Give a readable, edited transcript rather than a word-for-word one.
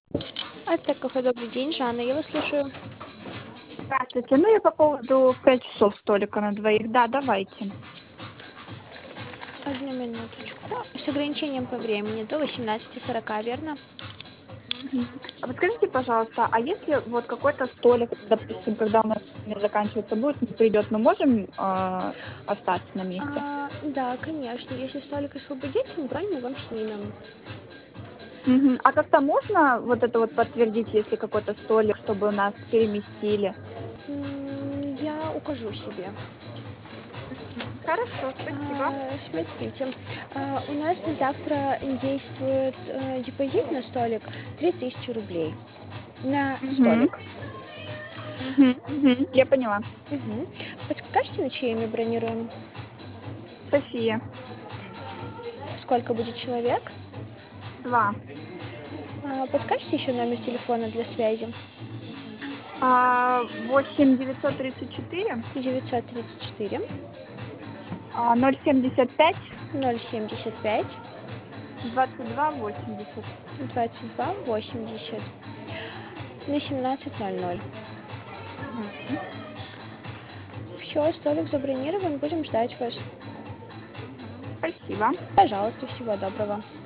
Это кафе «Добрый день», Жанна, я вас слушаю. Здравствуйте. Ну, я по поводу 5 часов столика на двоих. Да, давайте. Одну минуточку. С ограничением по времени до 18:40, верно? Мгм. А подскажите, пожалуйста, а если вот какой-то столик, допустим, когда у нас время заканчивается, будет, не придет, мы можем остаться на месте? Да, конечно, если столик освободится, бронь мы вам снимем. Мгм. А как-то можно вот это вот подтвердить, если какой-то столик, чтобы нас переместили? Я укажу себе. Мгм. Хорошо, спасибо. Смотрите, у нас на завтра действует депозит на столик 3000 рублей на Мгм. столик. Мгм. Мгм. Я поняла. Мгм. Подскажите, на чье имя бронируем? София. Сколько будет человек? 2. Подскажите еще номер телефона для связи? 8 934 934 075 075 22 80. 22 80 на 17:00. Мгм. Все, столик забронирован, будем ждать вас. Мгм. Спасибо. Пожалуйста, всего доброго.